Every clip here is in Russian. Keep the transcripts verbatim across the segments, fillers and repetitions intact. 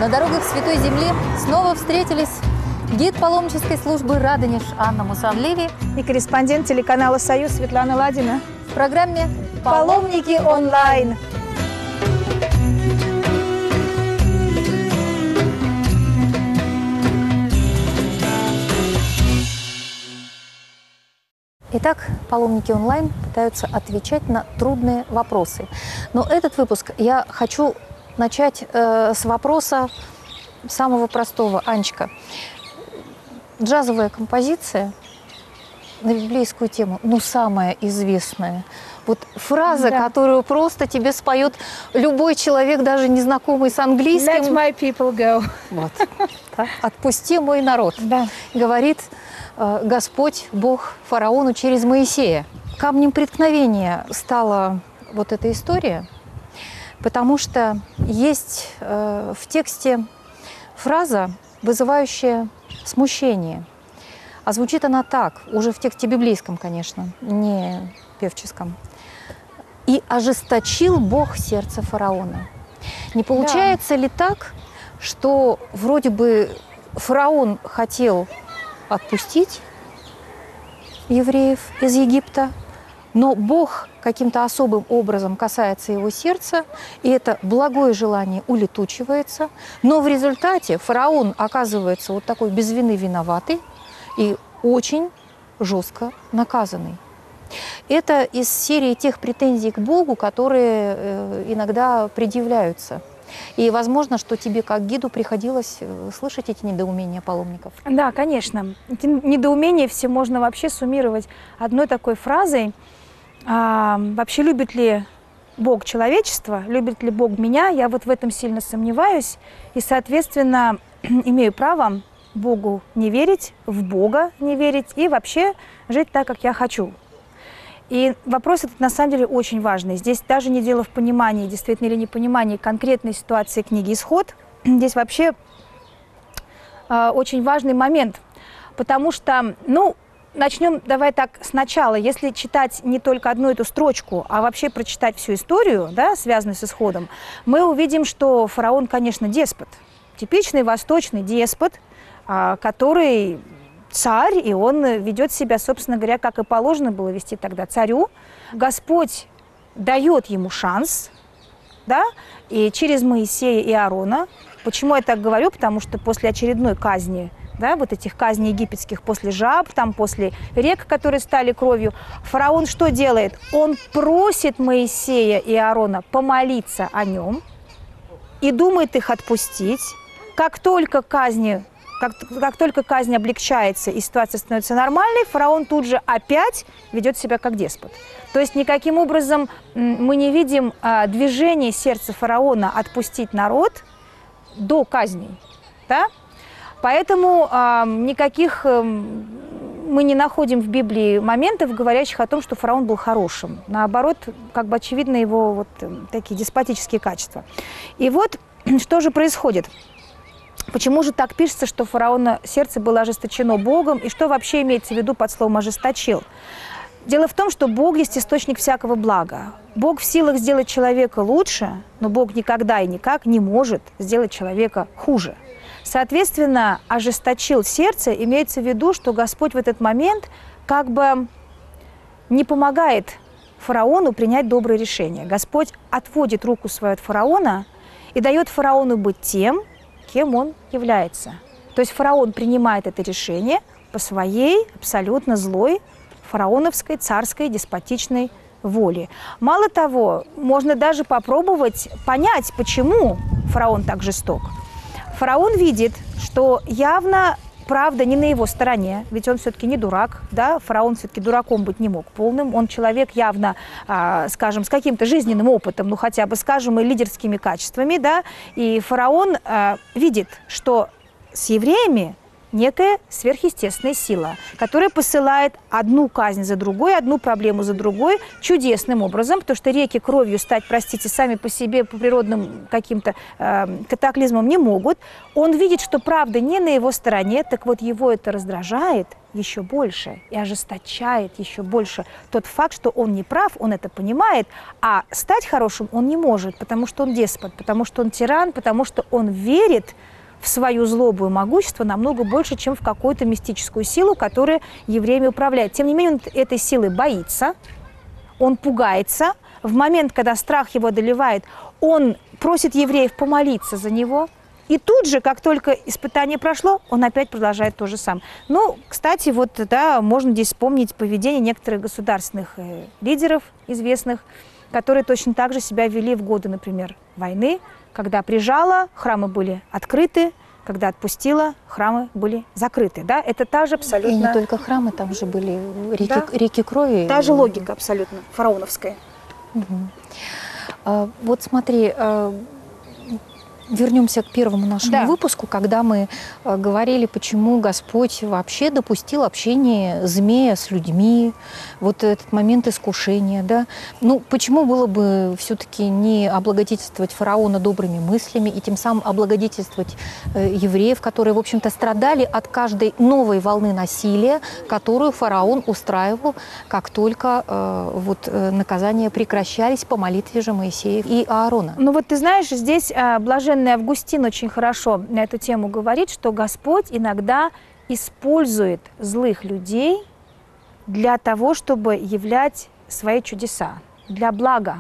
На дорогах Святой Земли снова встретились гид паломнической службы «Радонеж» Анна Мусанливи и корреспондент телеканала «Союз» Светлана Ладина в программе «Паломники онлайн». Итак, паломники онлайн пытаются отвечать на трудные вопросы. Но этот выпуск я хочу начать э, с вопроса самого простого. Анечка, джазовая композиция на библейскую тему, ну, самая известная. Вот фраза, да, которую просто тебе споет любой человек, даже незнакомый с английским. Let my people go. Вот. Отпусти мой народ. Да. Говорит э, Господь, Бог фараону через Моисея. Камнем преткновения стала вот эта история, потому что есть э, в тексте фраза, вызывающая смущение. А звучит она так, уже в тексте библейском, конечно, не певческом. «И ожесточил Бог сердце фараона». Не получается, да, ли так, что вроде бы фараон хотел отпустить евреев из Египта, но Бог каким-то особым образом касается его сердца, и это благое желание улетучивается, но в результате фараон оказывается вот такой без вины виноватый и очень жестко наказанный. Это из серии тех претензий к Богу, которые иногда предъявляются. И возможно, что тебе, как гиду, приходилось слышать эти недоумения паломников. Да, конечно. Эти недоумения все можно вообще суммировать одной такой фразой. А, вообще, любит ли Бог человечество, любит ли Бог меня? Я вот в этом сильно сомневаюсь. И, соответственно, имею право Богу не верить, в Бога не верить и вообще жить так, как я хочу. И вопрос этот на самом деле очень важный. Здесь даже не дело в понимании, действительно или непонимании конкретной ситуации книги «Исход». Здесь вообще э, очень важный момент, потому что, ну, начнем давай так сначала. Если читать не только одну эту строчку, а вообще прочитать всю историю, да, связанную с исходом, мы увидим, что фараон, конечно, деспот. Типичный восточный деспот, э, который... царь, и он ведет себя, собственно говоря, как и положено было вести тогда царю. Господь дает ему шанс, да, и через Моисея и Аарона. Почему я так говорю? Потому что после очередной казни, да, вот этих казней египетских, после жаб, там, после рек, которые стали кровью, фараон что делает? Он просит Моисея и Аарона помолиться о нем и думает их отпустить. Как только казни Как, как только казнь облегчается и ситуация становится нормальной, фараон тут же опять ведет себя как деспот. То есть никаким образом мы не видим а, движения сердца фараона отпустить народ до казни. Да? Поэтому а, никаких а, мы не находим в Библии моментов, говорящих о том, что фараон был хорошим. Наоборот, как бы очевидно его вот такие деспотические качества. И вот что же происходит? Почему же так пишется, что фараона сердце было ожесточено Богом, и что вообще имеется в виду под словом «ожесточил»? Дело в том, что Бог есть источник всякого блага. Бог в силах сделать человека лучше, но Бог никогда и никак не может сделать человека хуже. Соответственно, ожесточил сердце, имеется в виду, что Господь в этот момент как бы не помогает фараону принять доброе решение. Господь отводит руку свою от фараона и дает фараону быть тем, кем он является. То есть фараон принимает это решение по своей абсолютно злой фараоновской, царской, деспотичной воле. Мало того, можно даже попробовать понять, почему фараон так жесток. Фараон видит, что явно правда не на его стороне, ведь он все-таки не дурак, да? Фараон все-таки дураком быть не мог полным, он человек явно, э, скажем, с каким-то жизненным опытом, ну хотя бы, скажем, и лидерскими качествами, да? И фараон э, видит, что с евреями некая сверхъестественная сила, которая посылает одну казнь за другой, одну проблему за другой чудесным образом, потому что реки кровью стать, простите, сами по себе, по природным каким-то э, катаклизмам не могут. Он видит, что правда не на его стороне, так вот его это раздражает, еще больше и ожесточает еще больше тот факт, что он не прав, он это понимает, а стать хорошим он не может, потому что он деспот, потому что он тиран, потому что он верит в свою злобу и могущество намного больше, чем в какую-то мистическую силу, которая евреями управляет. Тем не менее, он этой силы боится, он пугается. В момент, когда страх его одолевает, он просит евреев помолиться за него. И тут же, как только испытание прошло, он опять продолжает то же самое. Ну, кстати, вот, да, можно здесь вспомнить поведение некоторых государственных э, лидеров известных, которые точно так же себя вели в годы, например, войны, когда прижала, храмы были открыты, когда отпустила, храмы были закрыты. Да? Это та же абсолютно... И не только храмы, там же были реки, да? реки крови. Та же логика абсолютно фараоновская. Угу. А, вот смотри, а, вернемся к первому нашему да. выпуску, когда мы а, говорили, почему Господь вообще допустил общение змея с людьми, вот этот момент искушения, да. Ну, почему было бы все-таки не облагодетельствовать фараона добрыми мыслями и тем самым облагодетельствовать э, евреев, которые, в общем-то, страдали от каждой новой волны насилия, которую фараон устраивал, как только э, вот, э, наказания прекращались по молитве же Моисея и Аарона. Ну вот ты знаешь, здесь э, блаженный Августин очень хорошо на эту тему говорит, что Господь иногда использует злых людей для того, чтобы являть свои чудеса, для блага.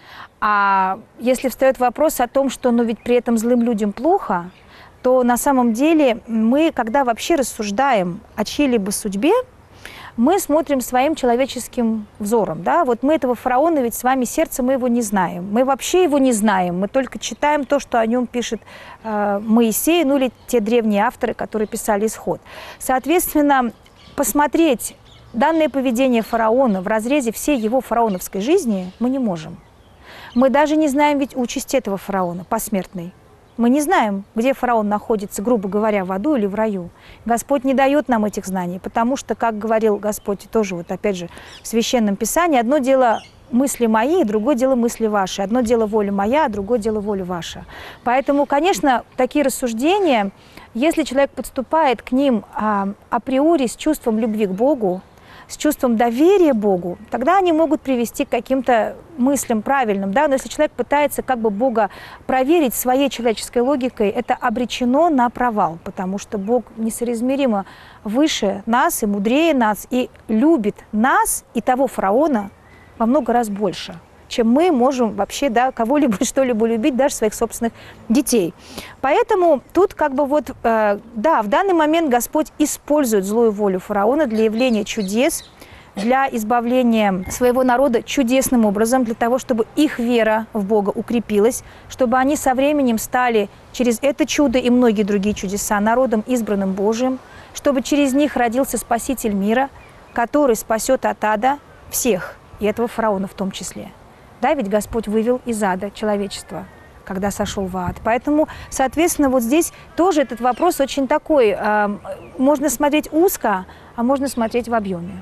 А если встает вопрос о том, что ну ведь при этом злым людям плохо, то на самом деле мы, когда вообще рассуждаем о чьей-либо судьбе, мы смотрим своим человеческим взором. Да? Вот мы этого фараона, ведь с вами сердце, мы его не знаем. Мы вообще его не знаем. Мы только читаем то, что о нем пишет э, Моисей, ну или те древние авторы, которые писали Исход. Соответственно, посмотреть данное поведение фараона в разрезе всей его фараоновской жизни мы не можем. Мы даже не знаем ведь участь этого фараона посмертной. Мы не знаем, где фараон находится, грубо говоря, в аду или в раю. Господь не дает нам этих знаний, потому что, как говорил Господь тоже, вот опять же, в Священном Писании, одно дело мысли мои, другое дело мысли ваши. Одно дело воля моя, а другое дело воля ваша. Поэтому, конечно, такие рассуждения, если человек подступает к ним а, априори с чувством любви к Богу, с чувством доверия Богу, тогда они могут привести к каким-то мыслям правильным. Да? Но если человек пытается как бы Бога проверить своей человеческой логикой, это обречено на провал, потому что Бог несоизмеримо выше нас и мудрее нас, и любит нас и того фараона во много раз больше, чем мы можем вообще, да, кого-либо, что-либо любить, даже своих собственных детей. Поэтому тут как бы вот, э, да, в данный момент Господь использует злую волю фараона для явления чудес, для избавления своего народа чудесным образом, для того, чтобы их вера в Бога укрепилась, чтобы они со временем стали через это чудо и многие другие чудеса народом, избранным Божиим, чтобы через них родился Спаситель мира, который спасет от ада всех, и этого фараона в том числе. Да, ведь Господь вывел из ада человечество, когда сошел в ад. Поэтому, соответственно, вот здесь тоже этот вопрос очень такой. Э, можно смотреть узко, а можно смотреть в объеме.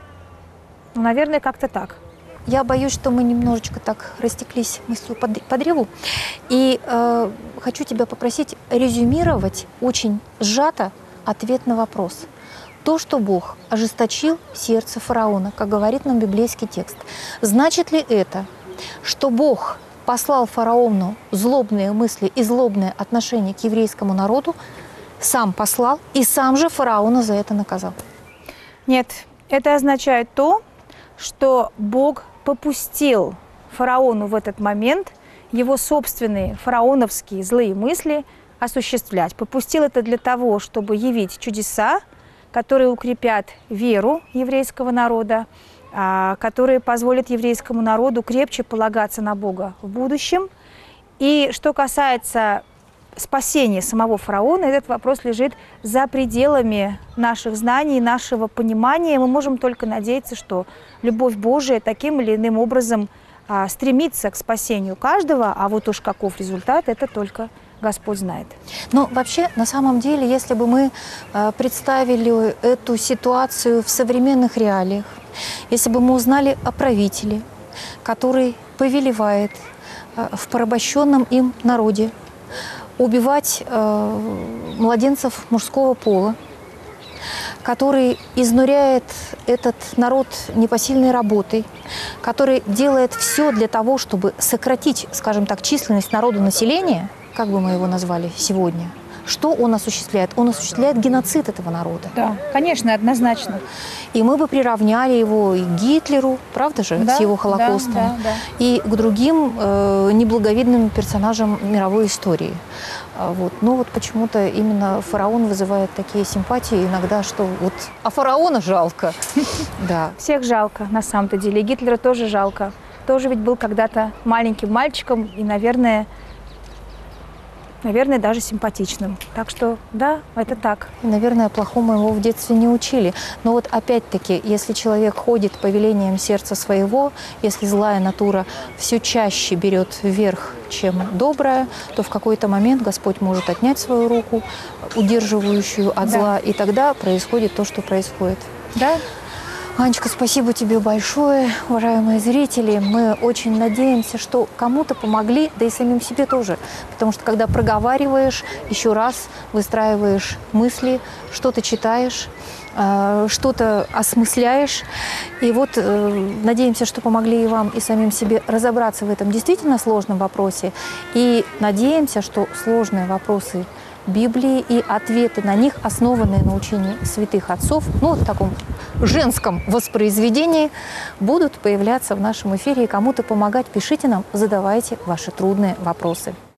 Ну, наверное, как-то так. Я боюсь, что мы немножечко так растеклись мыслью по, по древу. И э, хочу тебя попросить резюмировать очень сжато ответ на вопрос. То, что Бог ожесточил сердце фараона, как говорит нам библейский текст, значит ли это, что Бог послал фараону злобные мысли и злобное отношение к еврейскому народу, сам послал и сам же фараона за это наказал? Нет, это означает то, что Бог попустил фараону в этот момент его собственные фараоновские злые мысли осуществлять. Попустил это для того, чтобы явить чудеса, которые укрепят веру еврейского народа, которые позволят еврейскому народу крепче полагаться на Бога в будущем. И что касается спасения самого фараона, этот вопрос лежит за пределами наших знаний, нашего понимания. Мы можем только надеяться, что любовь Божия таким или иным образом а, стремится к спасению каждого, а вот уж каков результат, это только Господь знает. Но вообще, на самом деле, если бы мы э, представили эту ситуацию в современных реалиях, если бы мы узнали о правителе, который повелевает э, в порабощенном им народе убивать э, младенцев мужского пола, который изнуряет этот народ непосильной работой, который делает все для того, чтобы сократить, скажем так, численность народу населения, как бы мы его назвали сегодня. Что он осуществляет? Он осуществляет геноцид этого народа. Да, конечно, однозначно. И мы бы приравняли его и к Гитлеру, правда же, Да, с его Холокостом, да, да, да. и к другим э, неблаговидным персонажам мировой истории. А Вот. Но вот почему-то именно фараон вызывает такие симпатии иногда, что вот... А фараона жалко. Да. Всех жалко, на самом-то деле. И Гитлера тоже жалко. Тоже ведь был когда-то маленьким мальчиком и, наверное, наверное, даже симпатичным. Так что, да, это так. И, наверное, плохому его в детстве не учили. Но вот опять-таки, если человек ходит по велениям сердца своего, если злая натура все чаще берет вверх, чем добрая, то в какой-то момент Господь может отнять свою руку, удерживающую от Да. зла, и тогда происходит то, что происходит. Да? Анечка, спасибо тебе большое, уважаемые зрители. Мы очень надеемся, что кому-то помогли, да и самим себе тоже. Потому что когда проговариваешь, еще раз выстраиваешь мысли, что-то читаешь, э, что-то осмысляешь. И вот э, надеемся, что помогли и вам, и самим себе разобраться в этом действительно сложном вопросе. И надеемся, что сложные вопросы Библии и ответы на них, основанные на учении святых отцов, ну, в таком женском воспроизведении, будут появляться в нашем эфире. И кому-то помогать, пишите нам, задавайте ваши трудные вопросы.